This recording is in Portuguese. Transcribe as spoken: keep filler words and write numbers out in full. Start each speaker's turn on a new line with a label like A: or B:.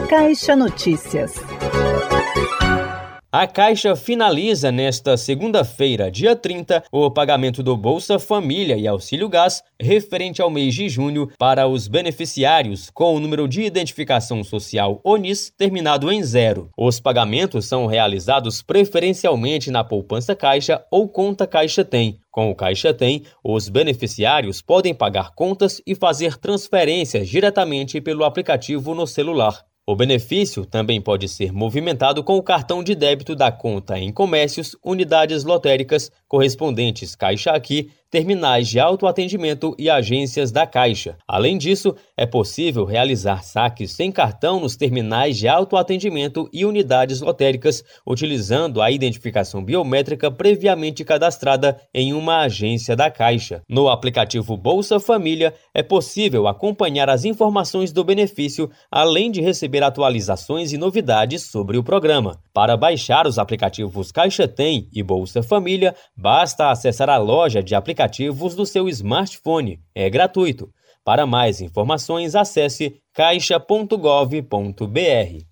A: Caixa Notícias.
B: A Caixa finaliza nesta segunda-feira, dia trinta, o pagamento do Bolsa Família e Auxílio Gás referente ao mês de junho para os beneficiários com o número de identificação social O N I S terminado em zero. Os pagamentos são realizados preferencialmente na poupança Caixa ou conta Caixa Tem. Com o Caixa Tem, os beneficiários podem pagar contas e fazer transferências diretamente pelo aplicativo no celular. O benefício também pode ser movimentado com o cartão de débito da conta em comércios, unidades lotéricas, correspondentes Caixa Aqui, terminais de autoatendimento e agências da Caixa. Além disso, é possível realizar saques sem cartão nos terminais de autoatendimento e unidades lotéricas, utilizando a identificação biométrica previamente cadastrada em uma agência da Caixa. No aplicativo Bolsa Família, é possível acompanhar as informações do benefício, além de receber atualizações e novidades sobre o programa. Para baixar os aplicativos Caixa Tem e Bolsa Família, basta acessar a loja de aplicativos do seu smartphone. É gratuito. Para mais informações, acesse caixa ponto gov ponto br.